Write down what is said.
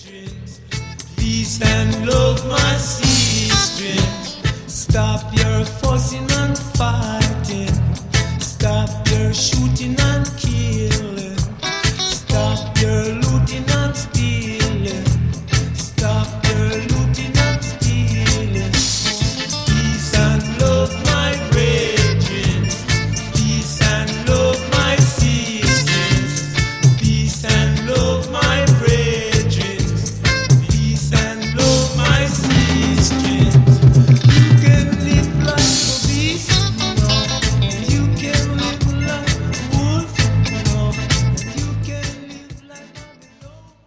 Peace and love, my sisters. Stop your fussing and fighting. Stop your shooting and